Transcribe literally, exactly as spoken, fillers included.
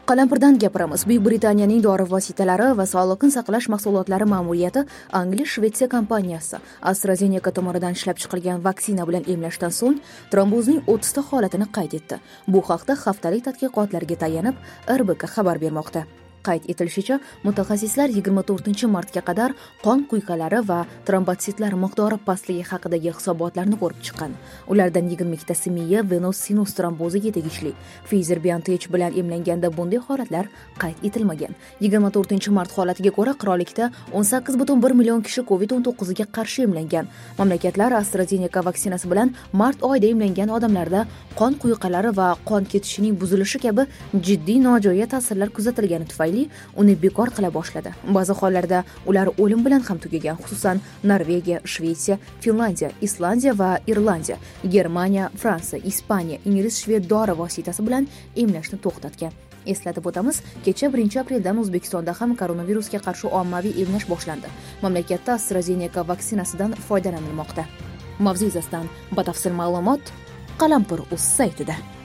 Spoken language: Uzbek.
Qalampirdan gapiramiz. Buyuk Britaniyaning dori vositalari va sog'liqni saqlash mahsulotlari ma'muriyati Angliya-Shvetsiya kompaniyasi AstraZeneca tomonidan ishlab chiqilgan vaksina bilan emlashdan so'ng trombozning o'ttiz ta holatini qayd etdi. Bu haqda haftalik tadqiqotlarga tayanib R B K xabar bermoqda. Qayd etilishicha, mutaxassislar yigirma to'rtinchi martga qadar qon quyqalari va trombotsitlar miqdori pastligi haqidagi hisobotlarni ko'rib chiqqan. Ulardan yigirma ikkitasi miya venous sinus tromboziga tegishli. Pfizer-BioNTech bilan emlanganda bunday holatlar qayd etilmagan. yigirma to'rtinchi mart holatiga ko'ra, qirollikda o'n sakkiz butun bir million kishi kovid o'n to'qqiz ga qarshi emlangan. Mamlakatlar AstraZeneca vaksinasi bilan mart oyida emlangan odamlarda qon quyqalari va qon ketishining buzilishi kabi jiddiy nojo'ya ta'sirlar kuzatilgani tufayli uni bekor qila boshladi. Ba'zi hollarda ular o'lim bilan ham tugagan, xususan Norvegiya, Shvetsiya, Finlandiya, Islandiya va Irlandiya, Germaniya, Fransiya, Ispaniya, ingliz shved dori vositasi bilan emlashni to'xtatgan. Eslatib o'tamiz, kecha birinchi apreldan O'zbekistonda ham koronavirusga qarshi ommaviy emlash boshlandi. Mamlakatda AstraZeneca vaksinasidan foydalanilmoqda. Mavzu yuzasidan batafsil ma'lumot Qalampir.uz saytida.